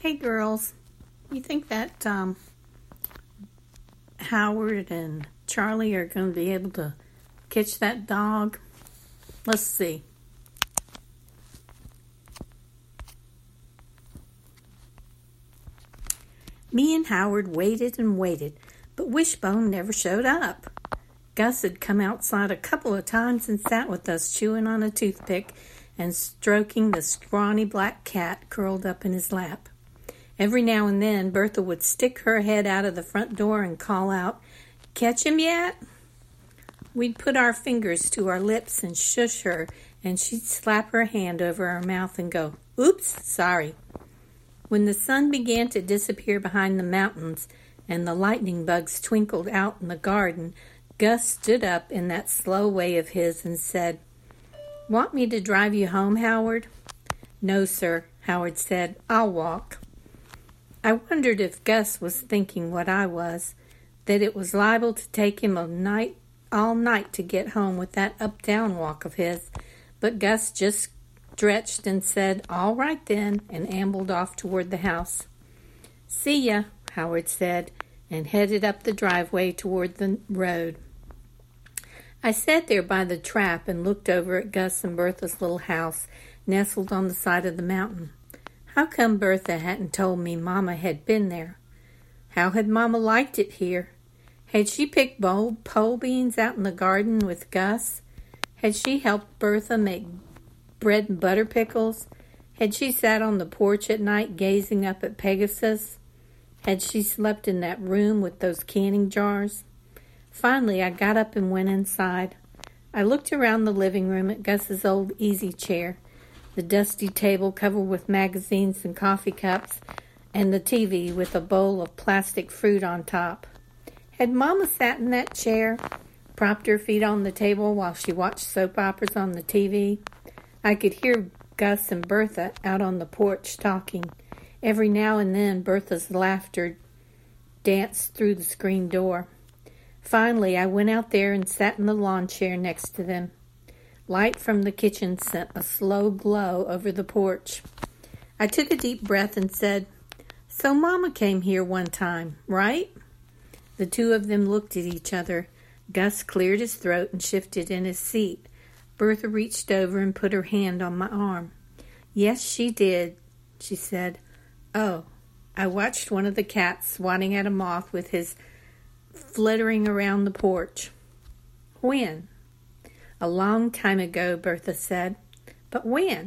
Hey girls, you think that Howard and Charlie are going to be able to catch that dog? Let's see. Me and Howard waited and waited, but Wishbone never showed up. Gus had come outside a couple of times and sat with us chewing on a toothpick and stroking the scrawny black cat curled up in his lap. Every now and then, Bertha would stick her head out of the front door and call out, "Catch him yet?" We'd put our fingers to our lips and shush her, and she'd slap her hand over her mouth and go, "Oops, sorry." When the sun began to disappear behind the mountains and the lightning bugs twinkled out in the garden, Gus stood up in that slow way of his and said, "Want me to drive you home, Howard?" "No, sir," Howard said. "I'll walk." I wondered if Gus was thinking what I was, that it was liable to take him all night to get home with that up-down walk of his, but Gus just stretched and said, "All right then," and ambled off toward the house. "See ya," Howard said, and headed up the driveway toward the road. I sat there by the trap and looked over at Gus and Bertha's little house, nestled on the side of the mountain. How come Bertha hadn't told me Mama had been there? How had Mama liked it here? Had she picked pole beans out in the garden with Gus? Had she helped Bertha make bread and butter pickles? Had she sat on the porch at night gazing up at Pegasus? Had she slept in that room with those canning jars? Finally, I got up and went inside. I looked around the living room at Gus's old easy chair, the dusty table covered with magazines and coffee cups, and the TV with a bowl of plastic fruit on top. Had Mama sat in that chair, propped her feet on the table while she watched soap operas on the TV? I could hear Gus and Bertha out on the porch talking. Every now and then, Bertha's laughter danced through the screen door. Finally, I went out there and sat in the lawn chair next to them. Light from the kitchen sent a slow glow over the porch. I took a deep breath and said, "So Mama came here one time, right?" The two of them looked at each other. Gus cleared his throat and shifted in his seat. Bertha reached over and put her hand on my arm. "Yes, she did," she said. "Oh." I watched one of the cats swatting at a moth with his flittering around the porch. "When?" "A long time ago," Bertha said. "But when?"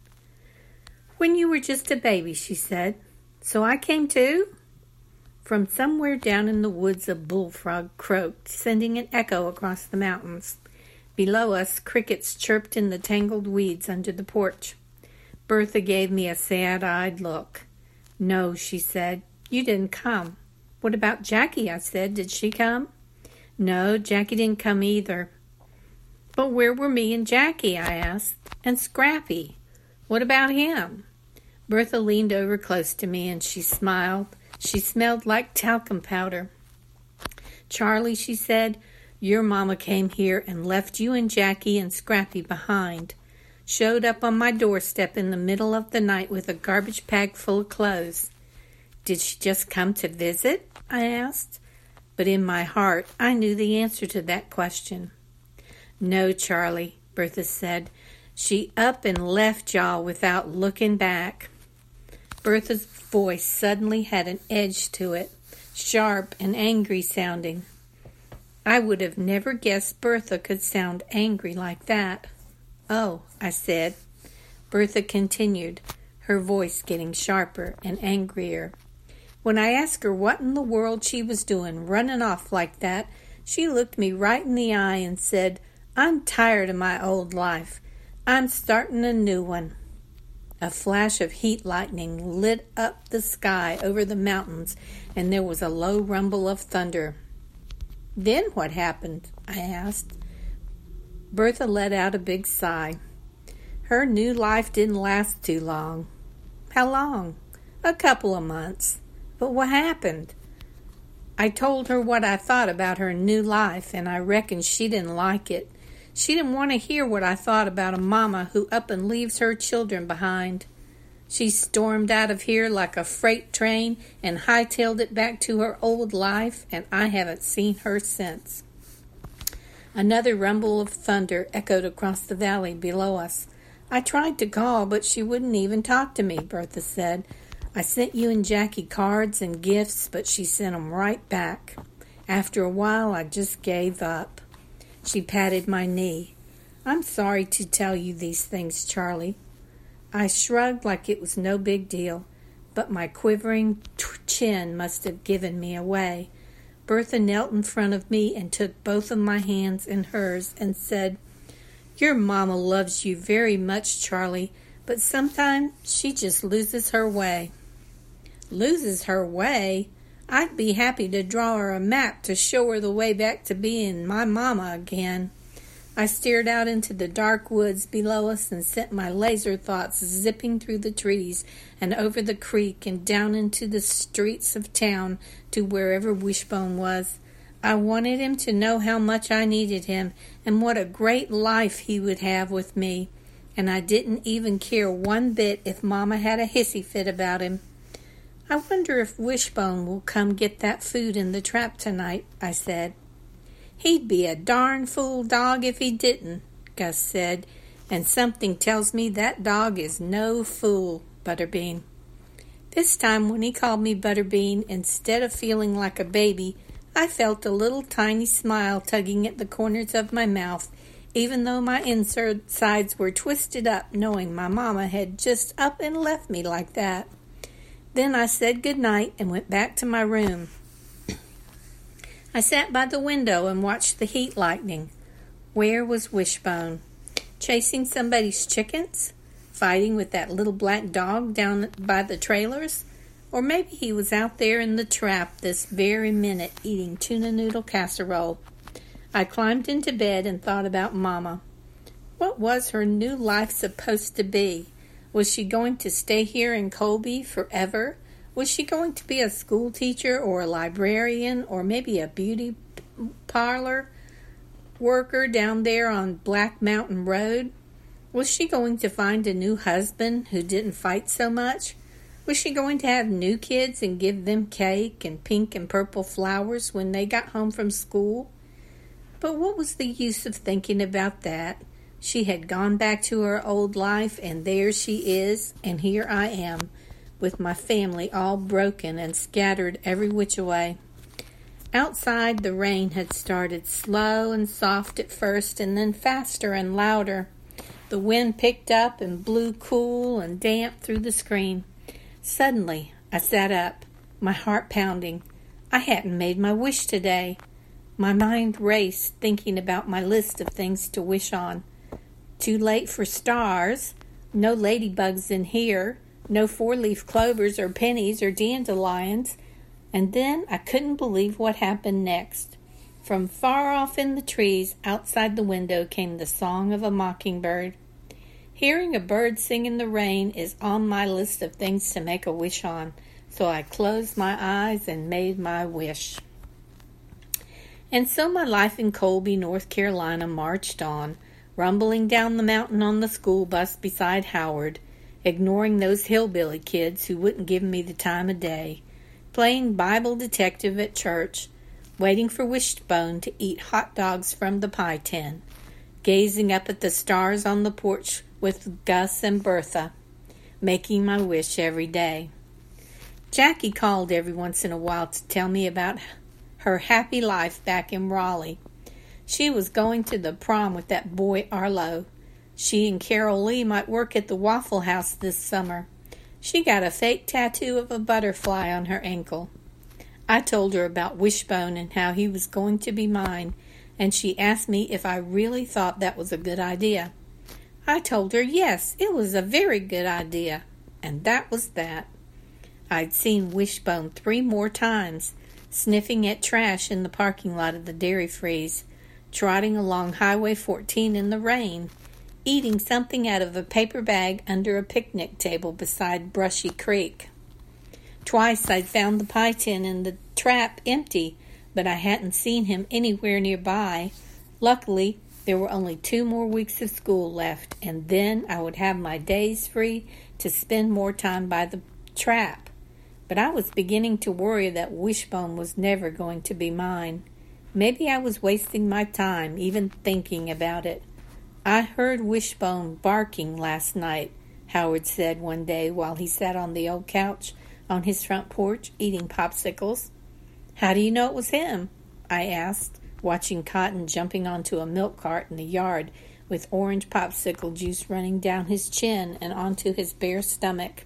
"When you were just a baby," she said. "So I came too?" From somewhere down in the woods a bullfrog croaked, sending an echo across the mountains. Below us, crickets chirped in the tangled weeds under the porch. Bertha gave me a sad-eyed look. "No," she said, "you didn't come." "What about Jackie?" I said. "Did she come?" "No, Jackie didn't come either." "But where were me and Jackie?" I asked. "And Scrappy? What about him?" Bertha leaned over close to me and she smiled. She smelled like talcum powder. "Charlie," she said, "your mama came here and left you and Jackie and Scrappy behind. Showed up on my doorstep in the middle of the night with a garbage bag full of clothes." "Did she just come to visit?" I asked. But in my heart, I knew the answer to that question. "No, Charlie," Bertha said. "She up and left y'all without looking back." Bertha's voice suddenly had an edge to it, sharp and angry sounding. I would have never guessed Bertha could sound angry like that. "Oh," I said. Bertha continued, her voice getting sharper and angrier. "When I asked her what in the world she was doing running off like that, she looked me right in the eye and said, 'I'm tired of my old life. I'm starting a new one.'" A flash of heat lightning lit up the sky over the mountains, and there was a low rumble of thunder. "Then what happened?" I asked. Bertha let out a big sigh. "Her new life didn't last too long." "How long?" "A couple of months." "But what happened?" I told her what I thought about her new life, and I reckon she didn't like it. She didn't want to hear what I thought about a mama who up and leaves her children behind. She stormed out of here like a freight train and hightailed it back to her old life, and I haven't seen her since. Another rumble of thunder echoed across the valley below us. I tried to call, but she wouldn't even talk to me, Bertha said. I sent you and Jackie cards and gifts, but she sent 'em right back. After a while, I just gave up. She patted my knee. I'm sorry to tell you these things, Charlie. I shrugged like it was no big deal, but my quivering chin must have given me away. Bertha knelt in front of me and took both of my hands in hers and said, Your mama loves you very much, Charlie, but sometimes she just loses her way. Loses her way? I'd be happy to draw her a map to show her the way back to being my mama again. I stared out into the dark woods below us and sent my laser thoughts zipping through the trees and over the creek and down into the streets of town to wherever Wishbone was. I wanted him to know how much I needed him and what a great life he would have with me, and I didn't even care one bit if Mama had a hissy fit about him. I wonder if Wishbone will come get that food in the trap tonight, I said. He'd be a darn fool dog if he didn't, Gus said, and something tells me that dog is no fool, Butterbean. This time when he called me Butterbean, instead of feeling like a baby, I felt a little tiny smile tugging at the corners of my mouth, even though my insides were twisted up, knowing my mama had just up and left me like that. Then I said good night and went back to my room. I sat by the window and watched the heat lightning. Where was Wishbone? Chasing somebody's chickens? Fighting with that little black dog down by the trailers? Or maybe he was out there in the trap this very minute eating tuna noodle casserole. I climbed into bed and thought about Mama. What was her new life supposed to be? Was she going to stay here in Colby forever? Was she going to be a school teacher or a librarian or maybe a beauty parlor worker down there on Black Mountain Road? Was she going to find a new husband who didn't fight so much? Was she going to have new kids and give them cake and pink and purple flowers when they got home from school? But what was the use of thinking about that? She had gone back to her old life, and there she is, and here I am, with my family all broken and scattered every which way. Outside, the rain had started slow and soft at first, and then faster and louder. The wind picked up and blew cool and damp through the screen. Suddenly, I sat up, my heart pounding. I hadn't made my wish today. My mind raced, thinking about my list of things to wish on. Too late for stars, no ladybugs in here, no four-leaf clovers or pennies or dandelions. And then I couldn't believe what happened next. From far off in the trees outside the window came the song of a mockingbird. Hearing a bird sing in the rain is on my list of things to make a wish on, so I closed my eyes and made my wish. And so my life in Colby, North Carolina marched on, rumbling down the mountain on the school bus beside Howard, ignoring those hillbilly kids who wouldn't give me the time of day, playing Bible detective at church, waiting for Wishbone to eat hot dogs from the pie tin, gazing up at the stars on the porch with Gus and Bertha, making my wish every day. Jackie called every once in a while to tell me about her happy life back in Raleigh. She was going to the prom with that boy Arlo. She and Carol Lee might work at the Waffle House this summer. She got a fake tattoo of a butterfly on her ankle. I told her about Wishbone and how he was going to be mine, and she asked me if I really thought that was a good idea. I told her yes, it was a very good idea, and that was that. I'd seen Wishbone 3 more times, sniffing at trash in the parking lot of the Dairy Freeze, trotting along Highway 14 in the rain, eating something out of a paper bag under a picnic table beside Brushy Creek. Twice I'd found the pie tin in the trap empty, but I hadn't seen him anywhere nearby. Luckily, There were only 2 more weeks of school left, and then I would have my days free to spend more time by the trap. But I was beginning to worry that Wishbone was never going to be mine. Maybe I was wasting my time even thinking about it. "I heard Wishbone barking last night," Howard said one day while he sat on the old couch on his front porch eating popsicles. "How do you know it was him?" I asked, watching Cotton jumping onto a milk cart in the yard with orange popsicle juice running down his chin and onto his bare stomach.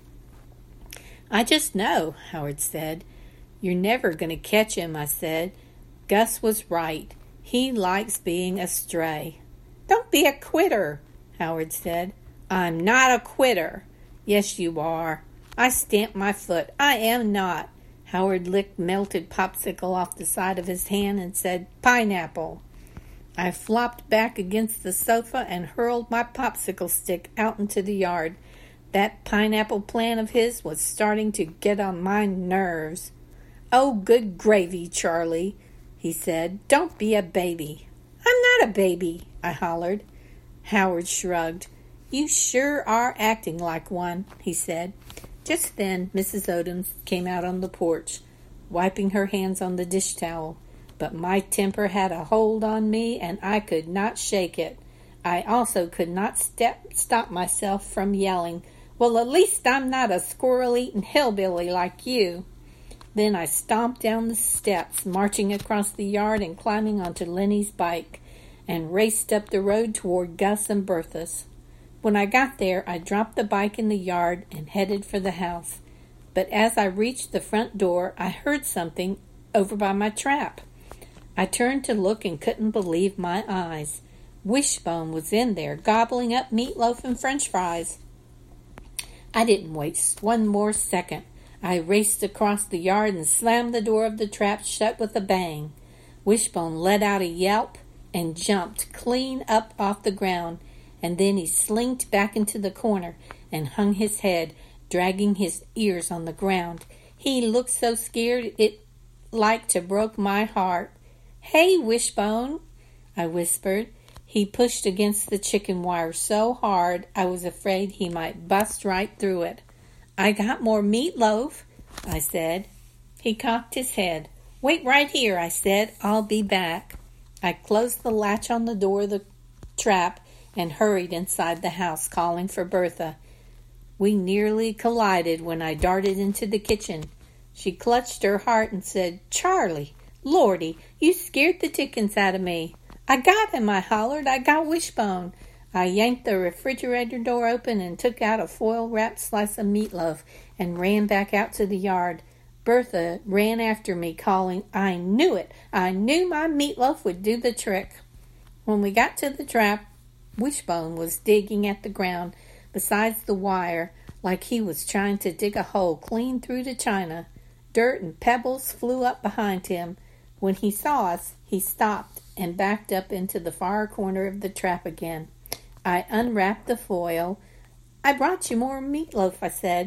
"I just know," Howard said. "You're never going to catch him," I said. "Gus was right. He likes being a stray." "Don't be a quitter," Howard said. "I'm not a quitter." "Yes, you are." I stamped my foot. "I am not." Howard licked melted popsicle off the side of his hand and said, "Pineapple." I flopped back against the sofa and hurled my popsicle stick out into the yard. That pineapple plan of his was starting to get on my nerves. "Oh, good gravy, Charlie," he said. "Don't be a baby." "I'm not a baby," I hollered. Howard shrugged. "You sure are acting like one," he said. Just then, Mrs. Odom came out on the porch, wiping her hands on the dish towel. But my temper had a hold on me, and I could not shake it. I also could not stop myself from yelling, "Well, at least I'm not a squirrel-eating hillbilly like you." Then I stomped down the steps, marching across the yard and climbing onto Lenny's bike, and raced up the road toward Gus and Bertha's. When I got there, I dropped the bike in the yard and headed for the house. But as I reached the front door, I heard something over by my trap. I turned to look and couldn't believe my eyes. Wishbone was in there, gobbling up meatloaf and French fries. I didn't waste one more second. I raced across the yard and slammed the door of the trap shut with a bang. Wishbone let out a yelp and jumped clean up off the ground, and then he slinked back into the corner and hung his head, dragging his ears on the ground. He looked so scared it like to broke my heart. "Hey, Wishbone," I whispered. He pushed against the chicken wire so hard I was afraid he might bust right through it. "I got more meatloaf," I said. He cocked his head. "Wait right here," I said. "I'll be back." I closed the latch on the door of the trap and hurried inside the house, calling for Bertha. We nearly collided when I darted into the kitchen. She clutched her heart and said, "Charlie, Lordy, you scared the dickens out of me." "I got him," I hollered. "I got Wishbone." I yanked the refrigerator door open and took out a foil-wrapped slice of meatloaf and ran back out to the yard. Bertha ran after me, calling, "I knew it! I knew my meatloaf would do the trick." When we got to the trap, Wishbone was digging at the ground beside the wire like he was trying to dig a hole clean through the china. Dirt and pebbles flew up behind him. When he saw us, he stopped and backed up into the far corner of the trap again. I unwrapped the foil. "I brought you more meatloaf," I said.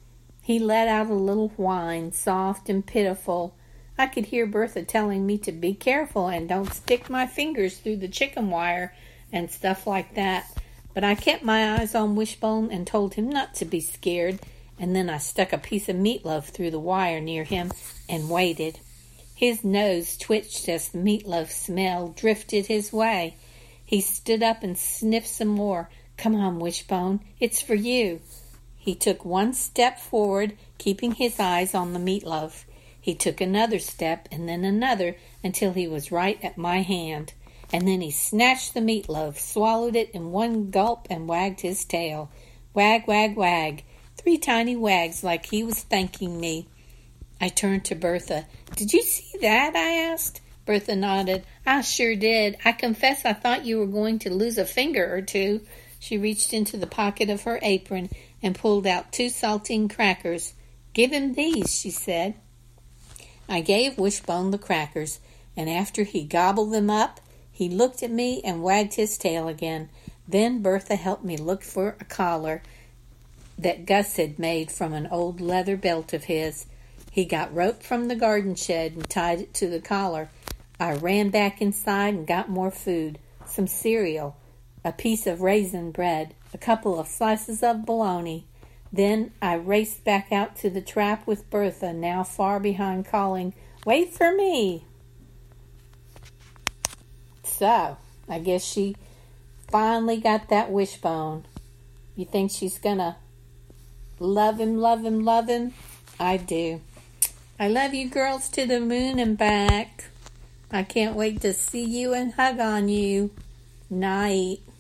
He let out a little whine, soft and pitiful. I could hear Bertha telling me to be careful and don't stick my fingers through the chicken wire and stuff like that. But I kept my eyes on Wishbone and told him not to be scared, and then I stuck a piece of meatloaf through the wire near him and waited. His nose twitched as the meatloaf smell drifted his way. He stood up and sniffed some more. "Come on, Wishbone, it's for you." He took one step forward, keeping his eyes on the meatloaf. He took another step and then another until he was right at my hand. And then he snatched the meatloaf, swallowed it in one gulp, and wagged his tail. Wag, wag, wag. 3 tiny wags like he was thanking me. I turned to Bertha. "Did you see that?" I asked. Bertha nodded. "I sure did. I confess I thought you were going to lose a finger or two." She reached into the pocket of her apron and pulled out 2 saltine crackers. "Give him these," she said. I gave Wishbone the crackers, and after he gobbled them up, he looked at me and wagged his tail again. Then Bertha helped me look for a collar that Gus had made from an old leather belt of his. He got rope from the garden shed and tied it to the collar. I ran back inside and got more food. some cereal, a piece of raisin bread, a couple of slices of bologna. Then I raced back out to the trap with Bertha, now far behind, calling, "Wait for me!" So, I guess she finally got that wishbone. You think she's gonna love him, love him, love him? I do. I love you girls to the moon and back. I can't wait to see you and hug on you. Night.